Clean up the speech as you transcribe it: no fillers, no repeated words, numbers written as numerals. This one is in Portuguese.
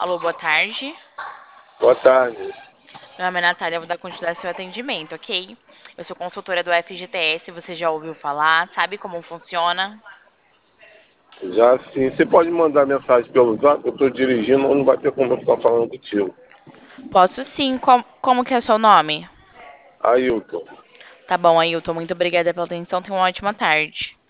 Alô, boa tarde. Boa tarde. Meu nome é Natália, eu vou dar continuidade ao seu atendimento, ok? Eu sou consultora do FGTS, você já ouviu falar? Sabe como funciona? Já sim, você pode mandar mensagem pelo Zap, eu estou dirigindo, não vai ter como eu ficar falando contigo. Posso sim. Como que é o seu nome? Ailton, Tá bom, Ailton. Muito obrigada pela atenção. Tenha uma ótima tarde.